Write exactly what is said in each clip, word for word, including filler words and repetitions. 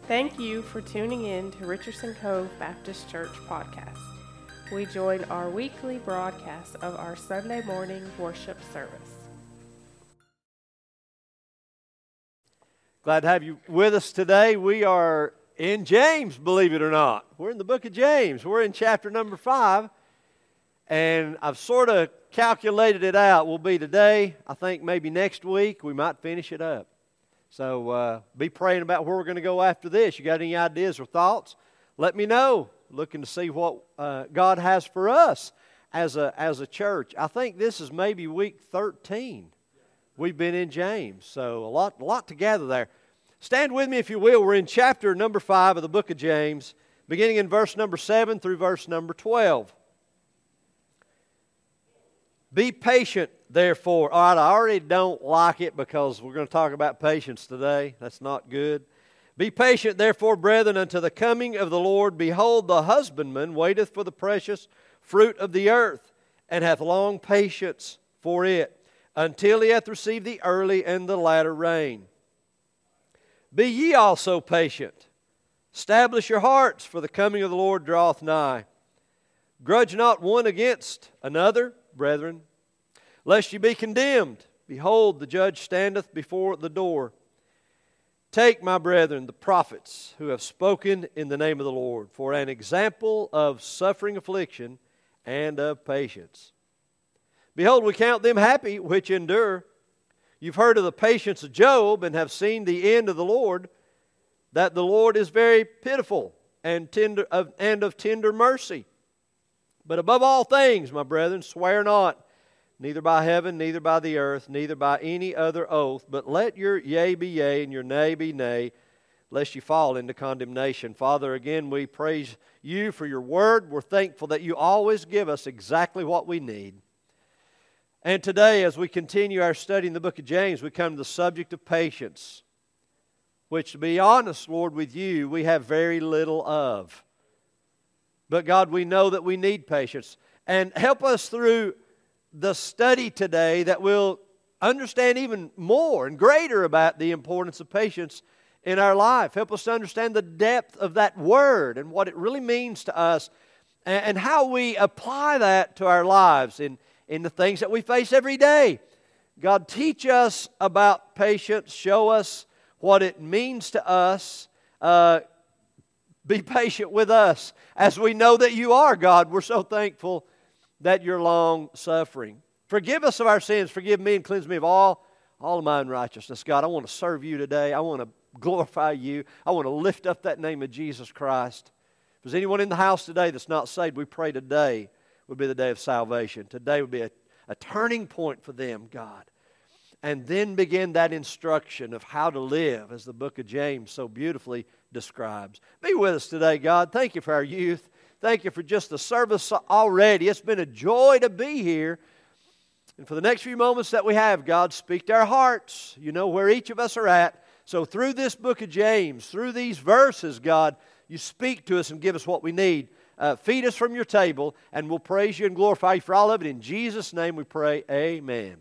Thank you for tuning in to Richardson Cove Baptist Church podcast. We join our weekly broadcast of our Sunday morning worship service. Glad to have you with us today. We are in James, believe it or not. We're in the book of James. We're in chapter number five, and I've sort of calculated it out. We'll be today, I think maybe next week, we might finish it up. So uh, be praying about where we're going to go after this. You got any ideas or thoughts? Let me know. Looking to see what uh, God has for us as a as a church. I think this is maybe week thirteen. We've been in James, so a lot, a lot to gather there. Stand with me if you will. We're in chapter number five of the book of James, beginning in verse number seven through verse number twelve. Be patient, therefore. All right, I already don't like it because we're going to talk about patience today. That's not good. Be patient, therefore, brethren, unto the coming of the Lord. Behold, the husbandman waiteth for the precious fruit of the earth, and hath long patience for it, until he hath received the early and the latter rain. Be ye also patient. Establish your hearts, for the coming of the Lord draweth nigh. Grudge not one against another, brethren, lest ye be condemned. Behold, the judge standeth before the door. Take, my brethren, the prophets who have spoken in the name of the Lord, for an example of suffering affliction and of patience. Behold, we count them happy which endure. You've heard of the patience of Job, and have seen the end of the Lord, that the Lord is very pitiful and tender of, and of tender mercy. But above all things, my brethren, swear not, neither by heaven, neither by the earth, neither by any other oath, but let your yea be yea, and your nay be nay, lest you fall into condemnation. Father, again, we praise you for your word. We're thankful that you always give us exactly what we need. And today, as we continue our study in the book of James, we come to the subject of patience, which, to be honest, Lord, with you, we have very little of. But God, we know that we need patience. And help us through the study today that we'll understand even more and greater about the importance of patience in our life. Help us to understand the depth of that word and what it really means to us, and how we apply that to our lives in, in the things that we face every day. God, teach us about patience. Show us what it means to us. Uh, Be patient with us as we know that you are, God. We're so thankful that you're long-suffering. Forgive us of our sins. Forgive me and cleanse me of all, all of my unrighteousness. God, I want to serve you today. I want to glorify you. I want to lift up that name of Jesus Christ. If there's anyone in the house today that's not saved, we pray today would be the day of salvation. Today would be a, a turning point for them, God. And then begin that instruction of how to live, as the book of James so beautifully describes. Be with us today, God. Thank you for our youth. Thank you for just the service already. It's been a joy to be here. And for the next few moments that we have, God, speak to our hearts. You know where each of us are at. So through this book of James, through these verses, God, you speak to us and give us what we need. Uh, feed us from your table, and we'll praise you and glorify you for all of it. In Jesus' name we pray, amen.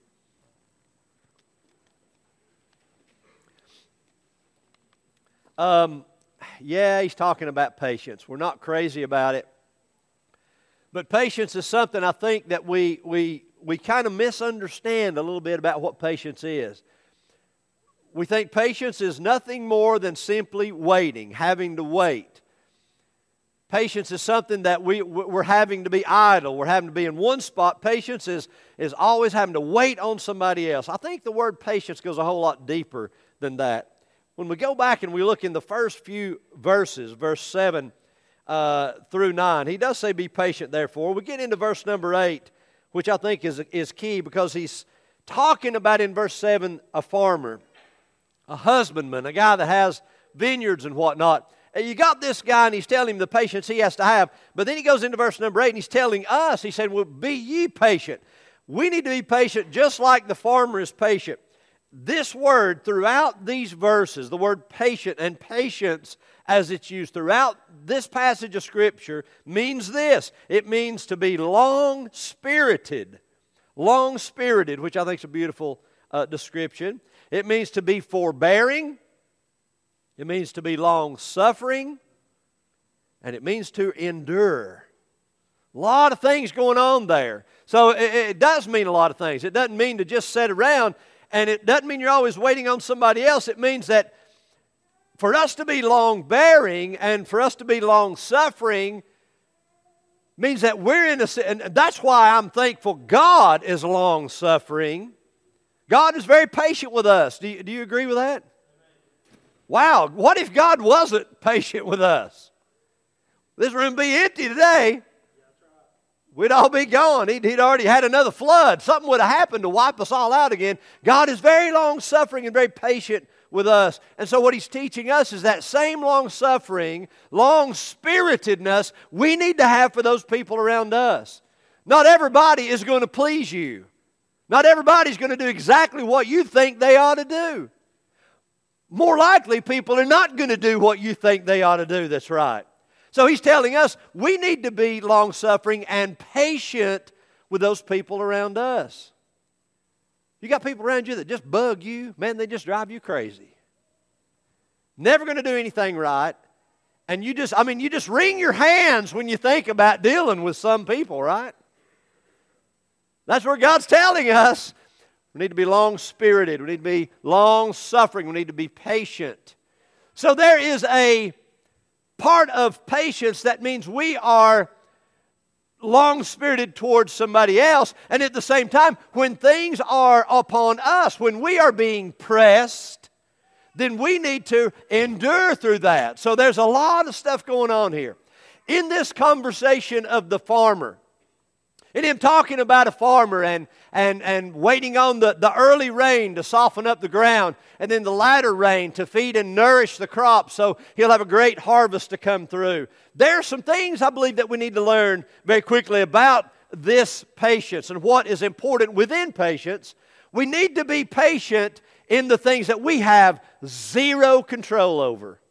Um, yeah, he's talking about patience. We're not crazy about it. But patience is something I think that we we we kind of misunderstand a little bit about what patience is. We think patience is nothing more than simply waiting, having to wait. Patience is something that we, we're having to be idle. We're having to be in one spot. Patience is, is always having to wait on somebody else. I think the word patience goes a whole lot deeper than that. When we go back and we look in the first few verses, verse seven uh, through nine, he does say, be patient, therefore. We get into verse number eight, which I think is, is key, because he's talking about in verse seven a farmer, a husbandman, a guy that has vineyards and whatnot. And you got this guy, and he's telling him the patience he has to have. But then he goes into verse number eight, and he's telling us, he said, well, be ye patient. We need to be patient just like the farmer is patient. This word throughout these verses, the word patient and patience as it's used throughout this passage of Scripture, means this. It means to be long-spirited. Long-spirited, which I think is a beautiful uh, description. It means to be forbearing. It means to be long-suffering, and it means to endure. A lot of things going on there. So it, it does mean a lot of things. It doesn't mean to just sit around, and it doesn't mean you're always waiting on somebody else. It means that for us to be long-bearing and for us to be long-suffering means that we're in a... And that's why I'm thankful God is long-suffering. God is very patient with us. Do you, do you agree with that? Wow, what if God wasn't patient with us? This room would be empty today. We'd all be gone. He'd, he'd already had another flood. Something would have happened to wipe us all out again. God is very long-suffering and very patient with us. And so what He's teaching us is that same long-suffering, long-spiritedness we need to have for those people around us. Not everybody is going to please you. Not everybody's going to do exactly what you think they ought to do. More likely, people are not going to do what you think they ought to do that's right. So He's telling us we need to be long-suffering and patient with those people around us. You got people around you that just bug you. Man, they just drive you crazy. Never going to do anything right. And you just, I mean, you just wring your hands when you think about dealing with some people, right? That's where God's telling us we need to be long-spirited. We need to be long-suffering. We need to be patient. So there is a part of patience that means we are long-spirited towards somebody else, and at the same time, when things are upon us, when we are being pressed, then we need to endure through that. So there's a lot of stuff going on here. In this conversation of the farmer, in him talking about a farmer and, and, and waiting on the, the early rain to soften up the ground, and then the latter rain to feed and nourish the crop so he'll have a great harvest to come through. There are some things I believe that we need to learn very quickly about this patience and what is important within patience. We need to be patient in the things that we have zero control over.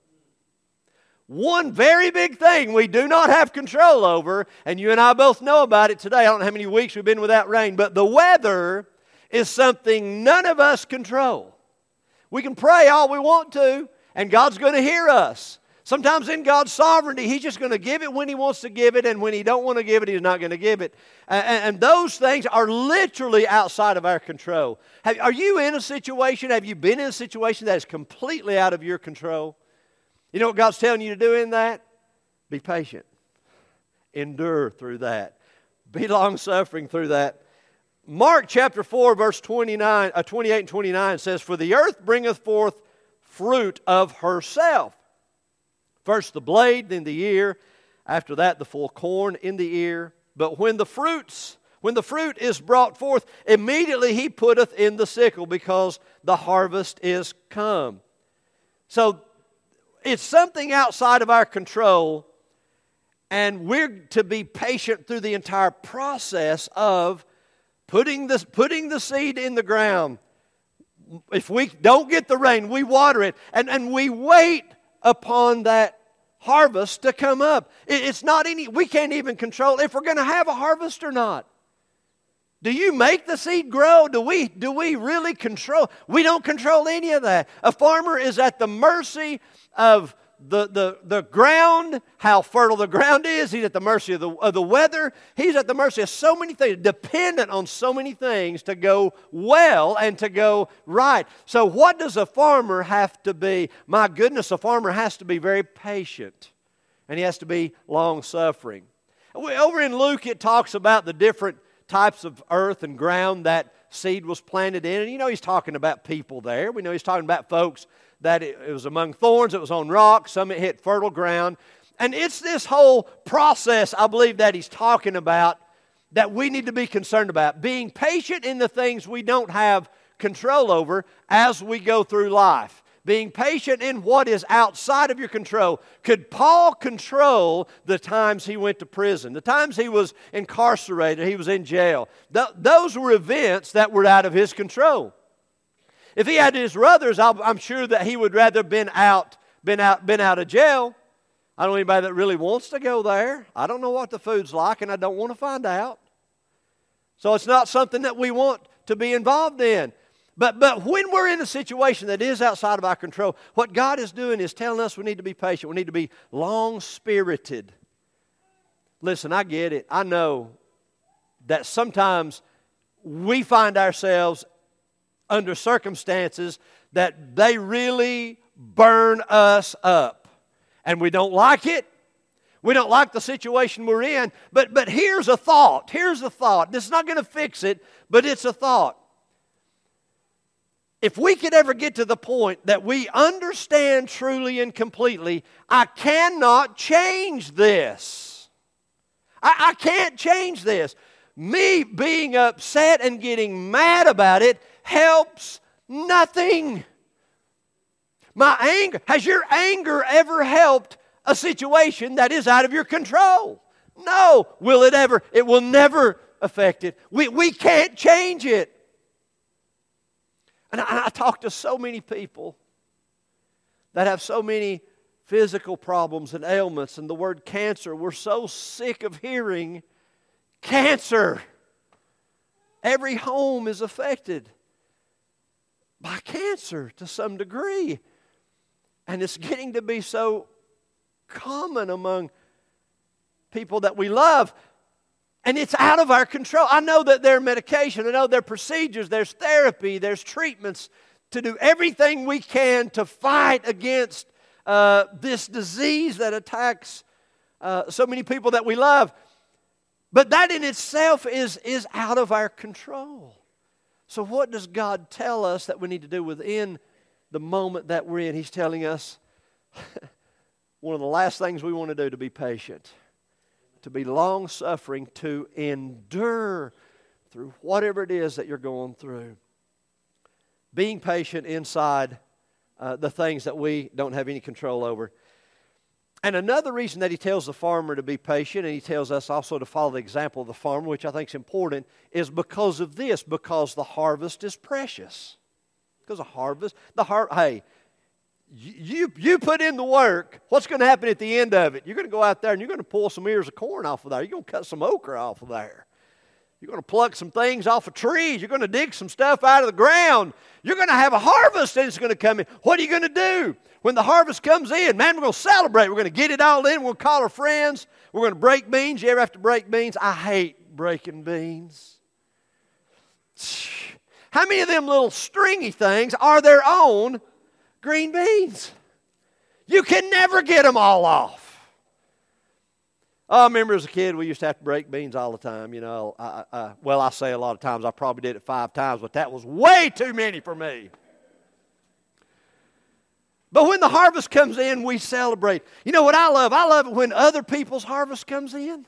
One very big thing we do not have control over, and you and I both know about it today. I don't know how many weeks we've been without rain, but the weather is something none of us control. We can pray all we want to, and God's going to hear us. Sometimes in God's sovereignty, He's just going to give it when He wants to give it, and when He don't want to give it, He's not going to give it. And, and those things are literally outside of our control. Have, are you in a situation, have you been in a situation that is completely out of your control? You know what God's telling you to do in that? Be patient. Endure through that. Be long-suffering through that. Mark chapter four, verse twenty-nine, uh, twenty-eight and twenty-nine says, "For the earth bringeth forth fruit of herself. First the blade, then the ear. After that the full corn in the ear. But when the fruits, when the fruit is brought forth, immediately he putteth in the sickle, because the harvest is come." So it's something outside of our control, and we're to be patient through the entire process of putting the, putting the seed in the ground. If we don't get the rain, we water it, and, and we wait upon that harvest to come up. It, it's not any, we can't even control if we're going to have a harvest or not. Do you make the seed grow? Do we, do we really control? We don't control any of that. A farmer is at the mercy of the, the, the ground, how fertile the ground is. He's at the mercy of the, of the weather. He's at the mercy of so many things, dependent on so many things to go well and to go right. So what does a farmer have to be? My goodness, a farmer has to be very patient, and he has to be long-suffering. Over in Luke, it talks about the different types of earth and ground that seed was planted in. And you know he's talking about people there. We know he's talking about folks that it, it was among thorns, it was on rocks, some it hit fertile ground. And it's this whole process, I believe, that he's talking about that we need to be concerned about. Being patient in the things we don't have control over as we go through life. Being patient in what is outside of your control. Could Paul control the times he went to prison? The times he was incarcerated, he was in jail? Th- those were events that were out of his control. If he had his brothers, I'm sure that he would rather have been out, been out, been out of jail. I don't know anybody that really wants to go there. I don't know what the food's like, and I don't want to find out. So it's not something that we want to be involved in. But, but when we're in a situation that is outside of our control, what God is doing is telling us we need to be patient. We need to be long-spirited. Listen, I get it. I know that sometimes we find ourselves under circumstances that they really burn us up. And we don't like it. We don't like the situation we're in. But, but here's a thought. Here's a thought. This is not going to fix it, but it's a thought. If we could ever get to the point that we understand truly and completely, I cannot change this. I, I can't change this. Me being upset and getting mad about it helps nothing. My anger, has your anger ever helped a situation that is out of your control? No. Will it ever? It will never affect it. We, we can't change it. And I, I talk to so many people that have so many physical problems and ailments, and the word cancer, we're so sick of hearing cancer. Every home is affected by cancer to some degree. And it's getting to be so common among people that we love. And it's out of our control. I know that there are medication. I know there are procedures. There's therapy. There's treatments to do everything we can to fight against uh, this disease that attacks uh, so many people that we love. But that in itself is, is out of our control. So what does God tell us that we need to do within the moment that we're in? He's telling us one of the last things we want to do, to be patient. To be long-suffering, to endure through whatever it is that you're going through. Being patient inside uh, the things that we don't have any control over. And another reason that he tells the farmer to be patient, and he tells us also to follow the example of the farmer, which I think is important, is because of this, because the harvest is precious. Because the harvest, the har- hey, You, you put in the work, what's going to happen at the end of it? You're going to go out there and you're going to pull some ears of corn off of there. You're going to cut some okra off of there. You're going to pluck some things off of trees. You're going to dig some stuff out of the ground. You're going to have a harvest and it's going to come in. What are you going to do? When the harvest comes in, man, we're going to celebrate. We're going to get it all in. We're going to call our friends. We're going to break beans. You ever have to break beans? I hate breaking beans. How many of them little stringy things are their own green beans? You can never get them all off. Oh, I remember as a kid we used to have to break beans all the time. You know, I, I, well, I say a lot of times. I probably did it five times, but that was way too many for me. But when the harvest comes in, we celebrate. You know what I love? I love it when other people's harvest comes in.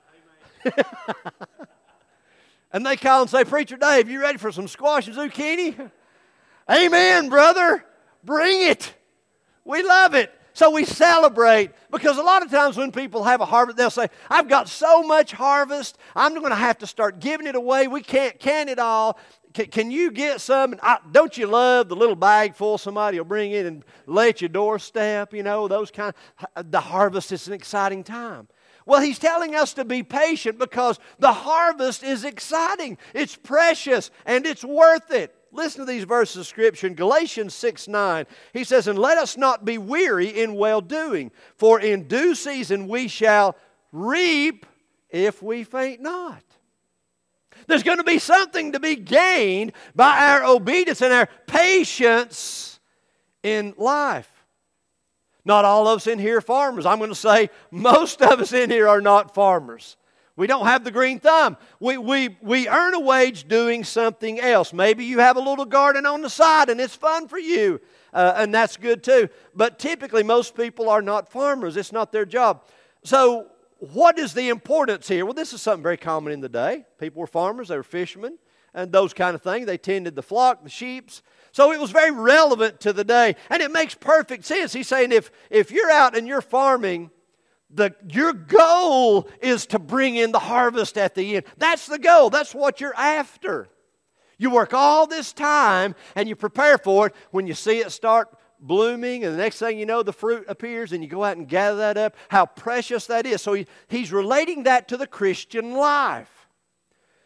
And they call and say, "Preacher Dave, you ready for some squash and zucchini?" Amen, brother. Bring it. We love it. So we celebrate, because a lot of times when people have a harvest, they'll say, "I've got so much harvest, I'm going to have to start giving it away. We can't can it all. Can, can you get some?" I, don't you love the little bag full somebody will bring in and lay at your doorstep? You know, those kind of, the harvest is an exciting time. Well, he's telling us to be patient because the harvest is exciting. It's precious and it's worth it. Listen to these verses of Scripture. In Galatians six nine, he says, "And let us not be weary in well-doing, for in due season we shall reap if we faint not." There's going to be something to be gained by our obedience and our patience in life. Not all of us in here are farmers. I'm going to say most of us in here are not farmers. We don't have the green thumb. We, we, we earn a wage doing something else. Maybe you have a little garden on the side and it's fun for you, uh, and that's good too. But typically most people are not farmers. It's not their job. So what is the importance here? Well, this is something very common in the day. People were farmers. They were fishermen and those kind of things. They tended the flock, the sheep. So it was very relevant to the day. And it makes perfect sense. He's saying if, if you're out and you're farming, The, your goal is to bring in the harvest at the end. That's the goal. That's what you're after. You work all this time and you prepare for it. When you see it start blooming and the next thing you know the fruit appears and you go out and gather that up, how precious that is. So he, he's relating that to the Christian life.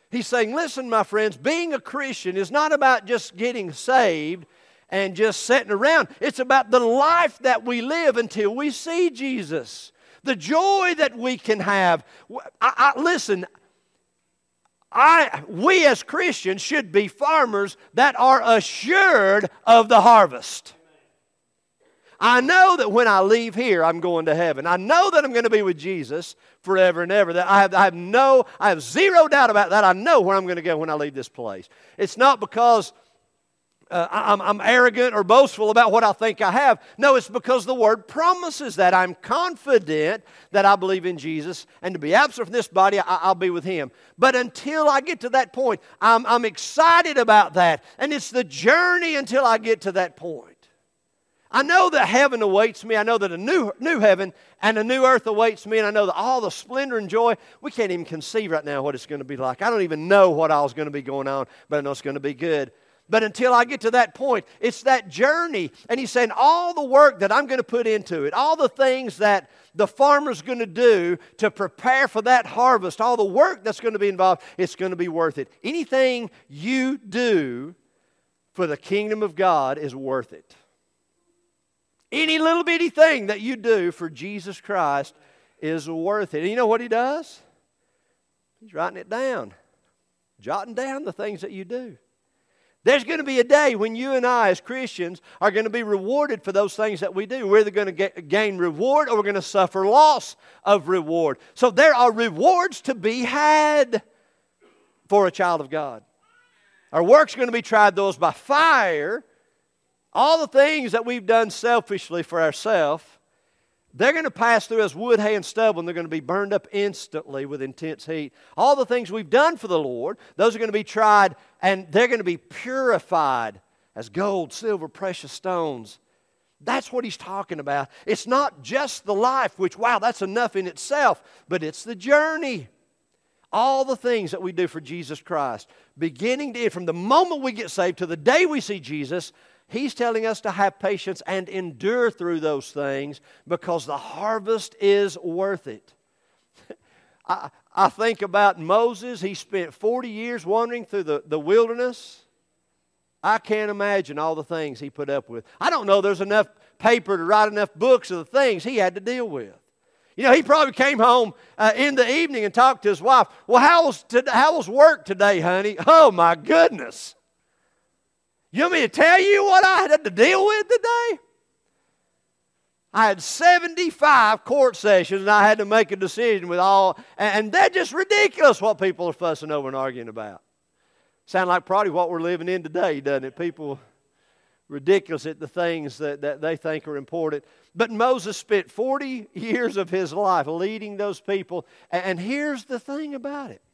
He's saying, listen, my friends, being a Christian is not about just getting saved and just sitting around. It's about the life that we live until we see Jesus. The joy that we can have. I, I, listen, I, we as Christians should be farmers that are assured of the harvest. I know that when I leave here, I'm going to heaven. I know that I'm going to be with Jesus forever and ever. That I have, I have no, I have zero doubt about that. I know where I'm going to go when I leave this place. It's not because uh, I'm, I'm arrogant or boastful about what I think I have. No, it's because the Word promises that. I'm confident that I believe in Jesus, and to be absent from this body, I, I'll be with Him. But until I get to that point, I'm, I'm excited about that. And it's the journey until I get to that point. I know that heaven awaits me. I know that a new, new heaven and a new earth awaits me. And I know that all the splendor and joy, we can't even conceive right now what it's going to be like. I don't even know what all's going to be going on, but I know it's going to be good. But until I get to that point, it's that journey. And He's saying all the work that I'm going to put into it, all the things that the farmer's going to do to prepare for that harvest, all the work that's going to be involved, it's going to be worth it. Anything you do for the kingdom of God is worth it. Any little bitty thing that you do for Jesus Christ is worth it. And you know what He does? He's writing it down. Jotting down the things that you do. There's going to be a day when you and I as Christians are going to be rewarded for those things that we do. We're either going to get, gain reward or we're going to suffer loss of reward. So there are rewards to be had for a child of God. Our work's going to be tried, those by fire. All the things that we've done selfishly for ourselves, they're going to pass through as wood, hay, and stubble, and they're going to be burned up instantly with intense heat. All the things we've done for the Lord, those are going to be tried, and they're going to be purified as gold, silver, precious stones. That's what He's talking about. It's not just the life, which, wow, that's enough in itself, but it's the journey. All the things that we do for Jesus Christ, beginning to end, from the moment we get saved to the day we see Jesus, He's telling us to have patience and endure through those things because the harvest is worth it. I, I think about Moses. He spent forty years wandering through the, the wilderness. I can't imagine all the things he put up with. I don't know there's enough paper to write enough books of the things he had to deal with. You know, he probably came home uh, in the evening and talked to his wife. Well, how was, to, how was work today, honey? Oh, my goodness. You want me to tell you what I had to deal with today? I had seventy-five court sessions and I had to make a decision with all, and that's just ridiculous what people are fussing over and arguing about. Sound like probably what we're living in today, doesn't it? People ridiculous at the things that, that they think are important. But Moses spent forty years of his life leading those people, and here's the thing about it.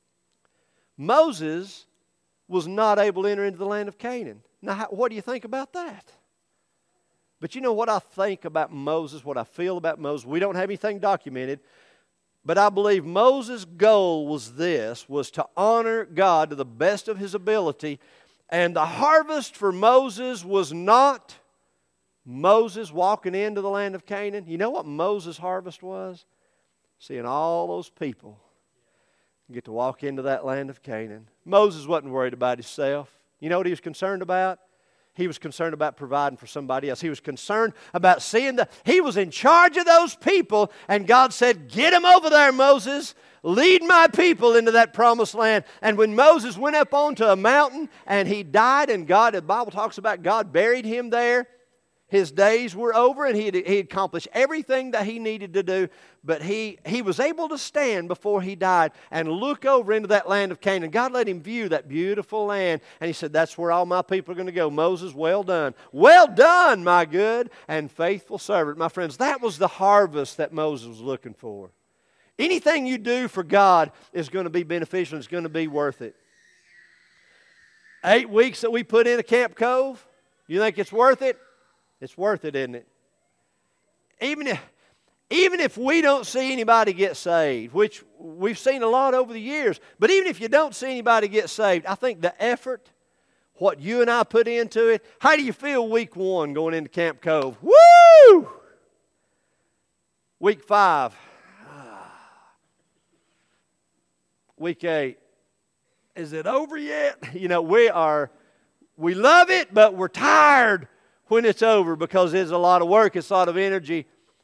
Moses was not able to enter into the land of Canaan. Now, how, what do you think about that? But you know what I think about Moses, what I feel about Moses? We don't have anything documented, but I believe Moses' goal was this, was to honor God to the best of his ability, and the harvest for Moses was not Moses walking into the land of Canaan. You know what Moses' harvest was? Seeing all those people get to walk into that land of Canaan. Moses wasn't worried about himself. You know what he was concerned about? He was concerned about providing for somebody else. He was concerned about seeing the... He was in charge of those people, and God said, get them over there, Moses. Lead my people into that promised land. And when Moses went up onto a mountain, and he died, and God, the Bible talks about God buried him there, his days were over, and he had, he accomplished everything that he needed to do. But he, he was able to stand before he died and look over into that land of Canaan. God let him view that beautiful land. And he said, that's where all my people are going to go. Moses, well done. Well done, my good and faithful servant. My friends, that was the harvest that Moses was looking for. Anything you do for God is going to be beneficial. It's going to be worth it. Eight weeks that we put in at Camp Cove, you think it's worth it? It's worth it, isn't it? Even if, even if we don't see anybody get saved, which we've seen a lot over the years, but even if you don't see anybody get saved, I think the effort, what you and I put into it, how do you feel week one going into Camp Cove? Woo! Week five. Week eight. is it over yet? You know, we are, we love it, but we're tired when it's over because it's a lot of work, it's a lot of energy.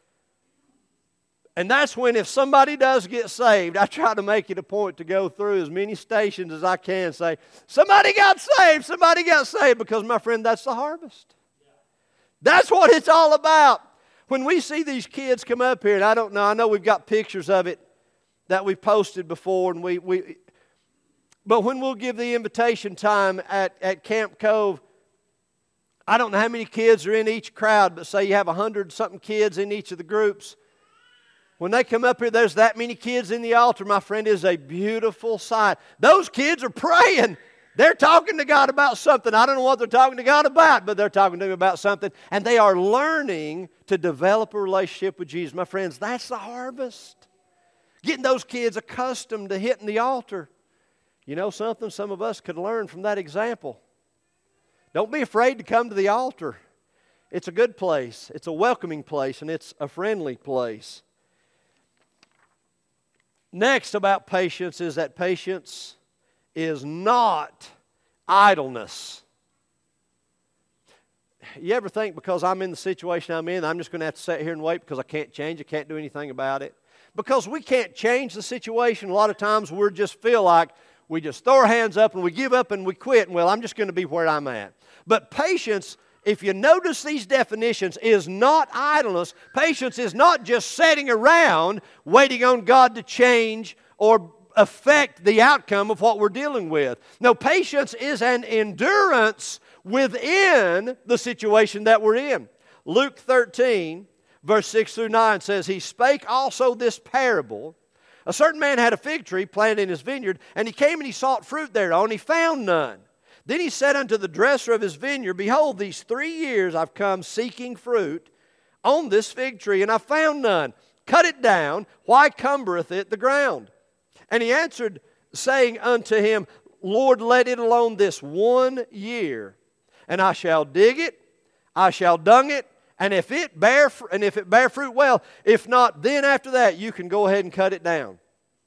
And that's when if somebody does get saved, I try to make it a point to go through as many stations as I can and say, somebody got saved, somebody got saved, because my friend, that's the harvest. That's what it's all about. When we see these kids come up here, and I don't know, I know we've got pictures of it that we've posted before, and we, we but when we'll give the invitation time at, at Camp Cove, I don't know how many kids are in each crowd, but say you have a hundred something kids in each of the groups. When they come up here, there's that many kids in the altar, my friend, is a beautiful sight. Those kids are praying. They're talking to God about something. I don't know what they're talking to God about, but they're talking to Him about something. And they are learning to develop a relationship with Jesus. My friends, that's the harvest. Getting those kids accustomed to hitting the altar. You know something? Some of us could learn from that example. Don't be afraid to come to the altar. It's a good place. It's a welcoming place, and it's a friendly place. Next about patience is that patience is not idleness. You ever think because I'm in the situation I'm in, I'm just going to have to sit here and wait because I can't change, I can't do anything about it? Because we can't change the situation, a lot of times we just feel like we just throw our hands up and we give up and we quit, and well, I'm just going to be where I'm at. But patience, if you notice these definitions, is not idleness. Patience is not just sitting around waiting on God to change or affect the outcome of what we're dealing with. No, patience is an endurance within the situation that we're in. Luke thirteen, verse six through nine says, He spake also this parable. A certain man had a fig tree planted in his vineyard, and he came and he sought fruit thereon, and he found none. Then he said unto the dresser of his vineyard, Behold, these three years I've come seeking fruit on this fig tree, and I found none. Cut it down. Why cumbereth it the ground? And he answered, saying unto him, Lord, let it alone this one year, and I shall dig it, I shall dung it, and if it bear and if it bear fruit, well. If not, then after that you can go ahead and cut it down.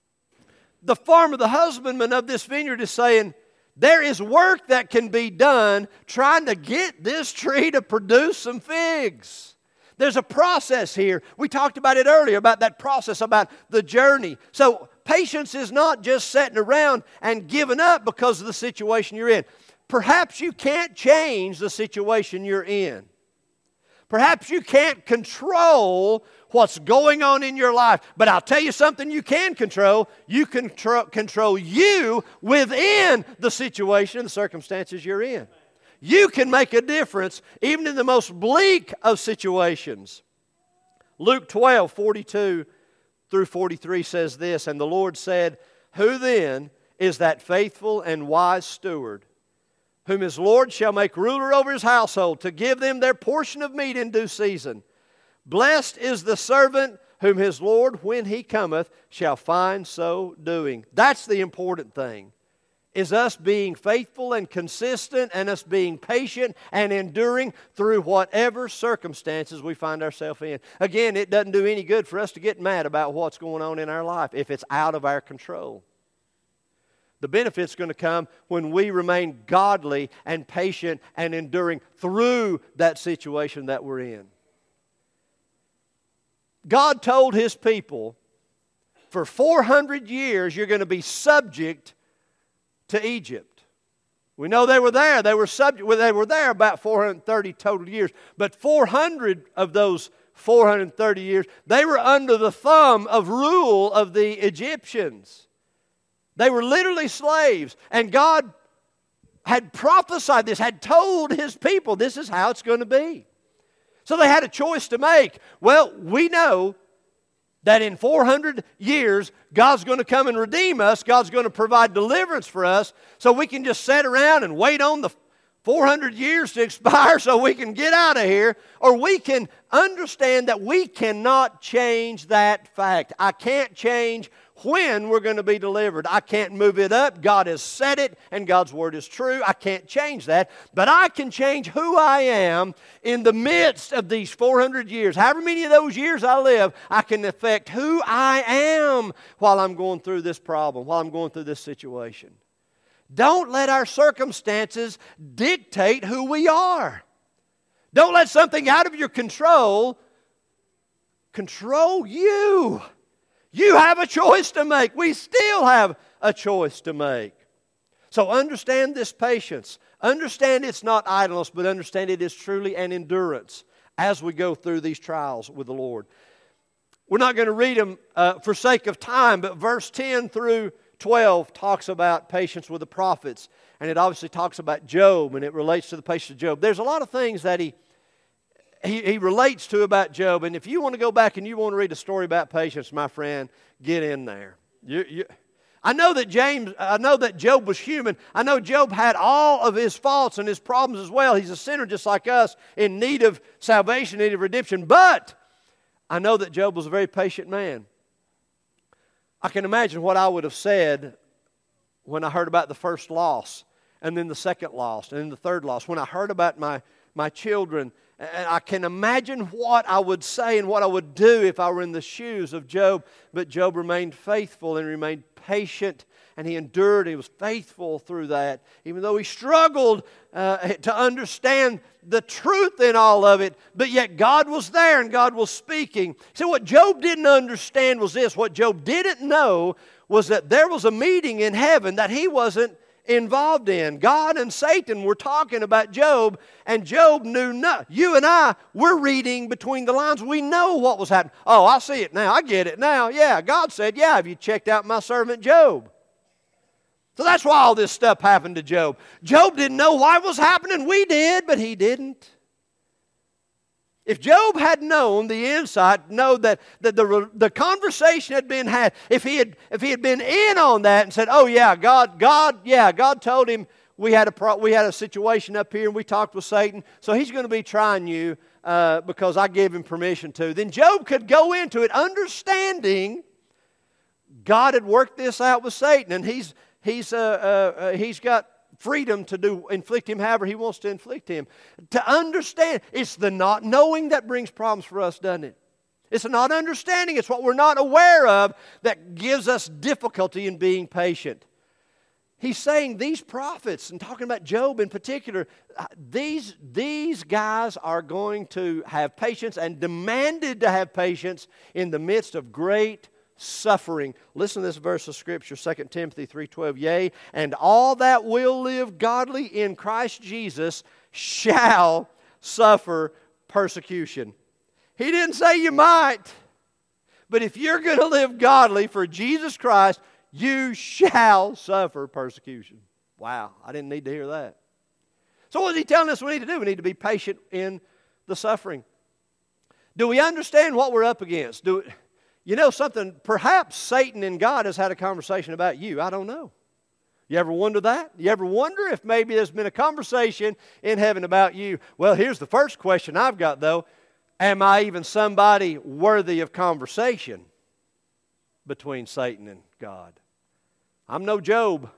The farmer, the husbandman of this vineyard, is saying, there is work that can be done trying to get this tree to produce some figs. There's a process here. We talked about it earlier, about that process, about the journey. So patience is not just sitting around and giving up because of the situation you're in. Perhaps you can't change the situation you're in. Perhaps you can't control what's going on in your life. But I'll tell you something you can control. You can tr- control you within the situation and the circumstances you're in. You can make a difference even in the most bleak of situations. Luke twelve, forty-two through forty-three says this, And the Lord said, Who then is that faithful and wise steward, whom his Lord shall make ruler over his household, to give them their portion of meat in due season? Blessed is the servant whom his Lord, when he cometh, shall find so doing. That's the important thing, is us being faithful and consistent, and us being patient and enduring through whatever circumstances we find ourselves in. Again, it doesn't do any good for us to get mad about what's going on in our life if it's out of our control. The benefit's going to come when we remain godly and patient and enduring through that situation that we're in. God told His people, for four hundred years you're going to be subject to Egypt. We know they were there. They were subject. Well, they were there about four hundred thirty total years. But four hundred of those four hundred thirty years, they were under the thumb of rule of the Egyptians. They were literally slaves. And God had prophesied this, had told His people this is how it's going to be. So they had a choice to make. Well, we know that in four hundred years, God's going to come and redeem us. God's going to provide deliverance for us. So we can just sit around and wait on the four hundred years to expire so we can get out of here. Or we can understand that we cannot change that fact. I can't change when we're going to be delivered. I can't move it up. God has said it, and God's Word is true. I can't change that. But I can change who I am in the midst of these four hundred years. However many of those years I live, I can affect who I am while I'm going through this problem, while I'm going through this situation. Don't let our circumstances dictate who we are. Don't let something out of your control control you. You have a choice to make. We still have a choice to make. So understand this patience. Understand it's not idleness, but understand it is truly an endurance as we go through these trials with the Lord. We're not going to read them uh, for sake of time, but verse ten through twelve talks about patience with the prophets. And it obviously talks about Job, and it relates to the patience of Job. There's a lot of things that he, he, he relates to about Job. And if you want to go back and you want to read a story about patience, my friend, get in there. You, you, I know that James, I know that Job was human. I know Job had all of his faults and his problems as well. He's a sinner just like us, in need of salvation, in need of redemption. But I know that Job was a very patient man. I can imagine what I would have said when I heard about the first loss, and then the second loss, and then the third loss. When I heard about my, my children, and I can imagine what I would say and what I would do if I were in the shoes of Job. But Job remained faithful and remained patient, and he endured. He was faithful through that, even though he struggled uh, to understand the truth in all of it. But yet God was there and God was speaking. So what Job didn't understand was this. What Job didn't know was that there was a meeting in heaven that he wasn't involved in. God and Satan were talking about Job, and Job knew nothing. You and I, we're reading between the lines. We know what was happening. Oh, I see it now. I get it now. Yeah, God said, yeah, have you checked out my servant Job? So that's why all this stuff happened to Job. Job didn't know why it was happening. We did, but he didn't. If Job had known the insight, know that, that the, the conversation had been had, if he had if he had been in on that and said, oh yeah, God, God, yeah, God told him we had a pro, we had a situation up here and we talked with Satan, so he's going to be trying you uh, because I gave him permission to. Then Job could go into it understanding God had worked this out with Satan, and he's he's uh, uh, he's got freedom to do inflict him however he wants to inflict him. To understand, it's the not knowing that brings problems for us, doesn't it? It's the not understanding, it's what we're not aware of that gives us difficulty in being patient. He's saying these prophets, and talking about Job in particular, these, these guys are going to have patience and demanded to have patience in the midst of great suffering. Listen to this verse of Scripture, Second Timothy three twelve. Yea, and all that will live godly in Christ Jesus shall suffer persecution. He didn't say you might, but if you're going to live godly for Jesus Christ, you shall suffer persecution. Wow, I didn't need to hear that. So what is he telling us we need to do? We need to be patient in the suffering. Do we understand what we're up against? Do You know something, perhaps Satan and God has had a conversation about you. I don't know. You ever wonder that? You ever wonder if maybe there's been a conversation in heaven about you? Well, here's the first question I've got, though. Am I even somebody worthy of conversation between Satan and God? I'm no Job.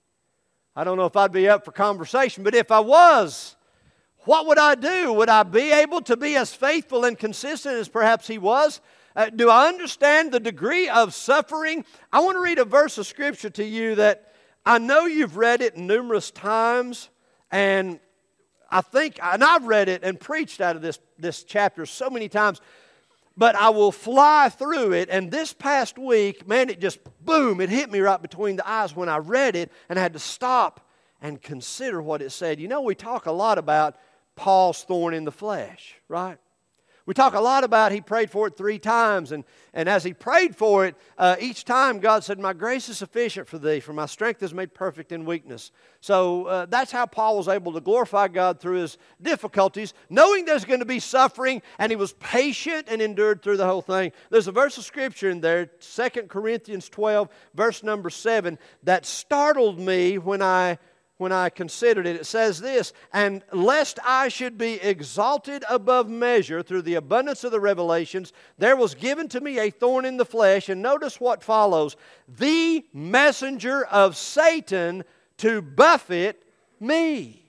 I don't know if I'd be up for conversation, but if I was, what would I do? Would I be able to be as faithful and consistent as perhaps he was? Uh, do I understand the degree of suffering? I want to read a verse of Scripture to you that I know you've read it numerous times, and I think, and I've read it and preached out of this, this chapter so many times, but I will fly through it. And this past week, man, it just, boom, it hit me right between the eyes when I read it, and I had to stop and consider what it said. You know, we talk a lot about Paul's thorn in the flesh, right? We talk a lot about he prayed for it three times, and, and as he prayed for it, uh, each time God said, my grace is sufficient for thee, for my strength is made perfect in weakness. So uh, that's how Paul was able to glorify God through his difficulties, knowing there's going to be suffering, and he was patient and endured through the whole thing. There's a verse of Scripture in there, Second Corinthians twelve, verse number seven, that startled me when I When I considered it. It says this, and lest I should be exalted above measure through the abundance of the revelations, there was given to me a thorn in the flesh, and notice what follows, the messenger of Satan to buffet me.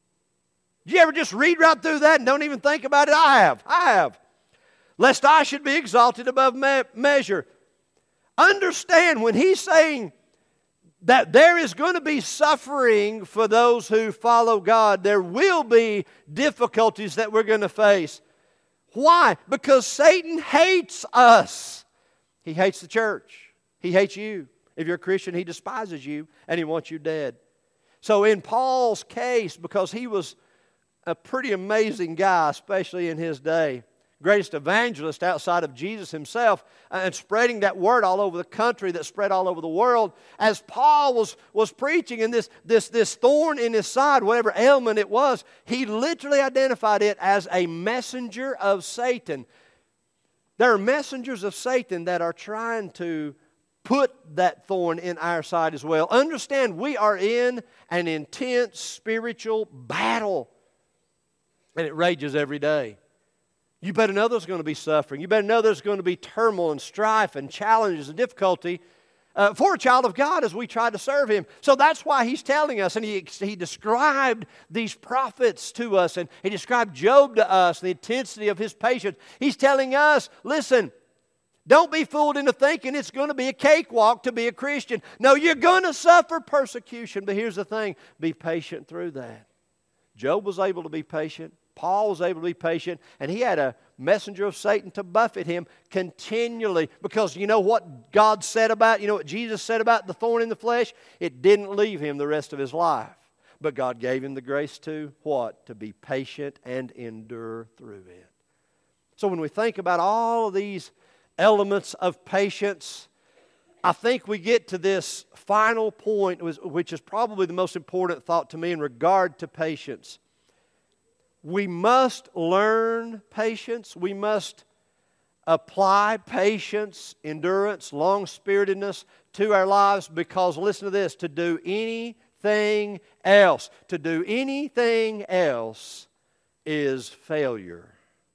Did you ever just read right through that and don't even think about it? I have. I have. Lest I should be exalted above me- measure. Understand when he's saying that there is going to be suffering for those who follow God. There will be difficulties that we're going to face. Why? Because Satan hates us. He hates the church. He hates you. If you're a Christian, he despises you and he wants you dead. So in Paul's case, because he was a pretty amazing guy, especially in his day, greatest evangelist outside of Jesus himself, and spreading that word all over the country that spread all over the world. As Paul was, was preaching, and this, this, this thorn in his side, whatever ailment it was, he literally identified it as a messenger of Satan. There are messengers of Satan that are trying to put that thorn in our side as well. Understand, we are in an intense spiritual battle, and it rages every day. You better know there's going to be suffering. You better know there's going to be turmoil and strife and challenges and difficulty uh, for a child of God as we try to serve Him. So that's why He's telling us, and He, he described these prophets to us, and He described Job to us, the intensity of his patience. He's telling us, listen, don't be fooled into thinking it's going to be a cakewalk to be a Christian. No, you're going to suffer persecution, but here's the thing, be patient through that. Job was able to be patient. Paul was able to be patient, and he had a messenger of Satan to buffet him continually, because you know what God said about, you know what Jesus said about the thorn in the flesh? It didn't leave him the rest of his life. But God gave him the grace to what? To be patient and endure through it. So when we think about all of these elements of patience, I think we get to this final point, which is probably the most important thought to me in regard to patience. We must learn patience. We must apply patience, endurance, long-spiritedness to our lives, because, listen to this, to do anything else, to do anything else is failure.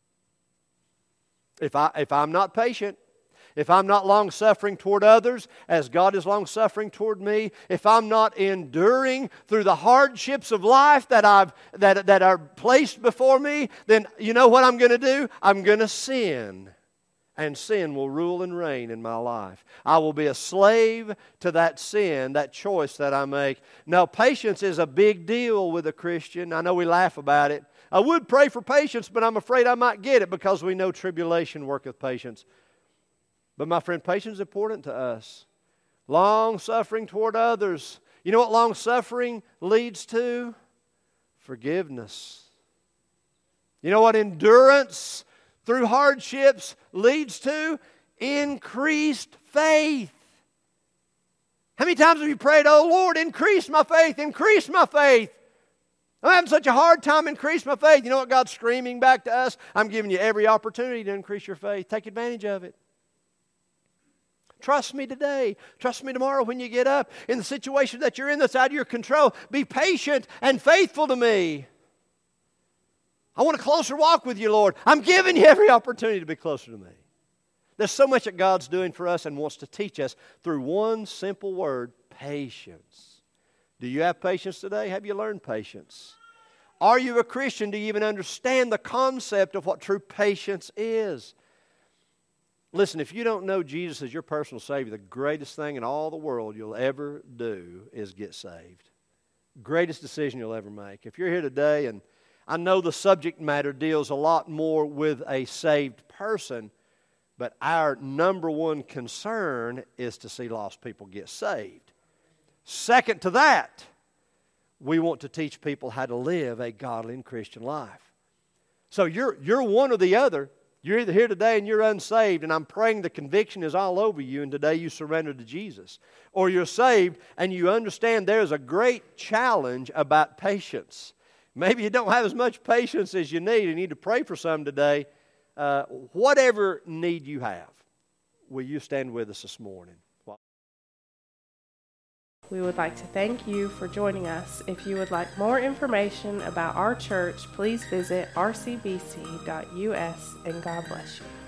If I, if I'm not patient, if I'm not long-suffering toward others as God is long-suffering toward me, if I'm not enduring through the hardships of life that I've that, that are placed before me, then you know what I'm going to do? I'm going to sin. And sin will rule and reign in my life. I will be a slave to that sin, that choice that I make. Now, patience is a big deal with a Christian. I know we laugh about it. I would pray for patience, but I'm afraid I might get it, because we know tribulation worketh patience. But my friend, patience is important to us. Long-suffering toward others. You know what long-suffering leads to? Forgiveness. You know what endurance through hardships leads to? Increased faith. How many times have you prayed, oh Lord, increase my faith, increase my faith? I'm having such a hard time increase my faith. You know what God's screaming back to us? I'm giving you every opportunity to increase your faith. Take advantage of it. Trust me today. Trust me tomorrow when you get up in the situation that you're in that's out of your control. Be patient and faithful to me. I want a closer walk with you, Lord. I'm giving you every opportunity to be closer to me. There's so much that God's doing for us and wants to teach us through one simple word, patience. Do you have patience today? Have you learned patience? Are you a Christian? Do you even understand the concept of what true patience is? Listen, if you don't know Jesus as your personal Savior, the greatest thing in all the world you'll ever do is get saved. Greatest decision you'll ever make. If you're here today, and I know the subject matter deals a lot more with a saved person, but our number one concern is to see lost people get saved. Second to that, we want to teach people how to live a godly and Christian life. So you're, you're one or the other. You're either here today and you're unsaved, and I'm praying the conviction is all over you, and today you surrender to Jesus. Or you're saved and you understand there's a great challenge about patience. Maybe you don't have as much patience as you need. You need to pray for some today. Uh, whatever need you have, will you stand with us this morning? We would like to thank you for joining us. If you would like more information about our church, please visit r c b c dot u s, and God bless you.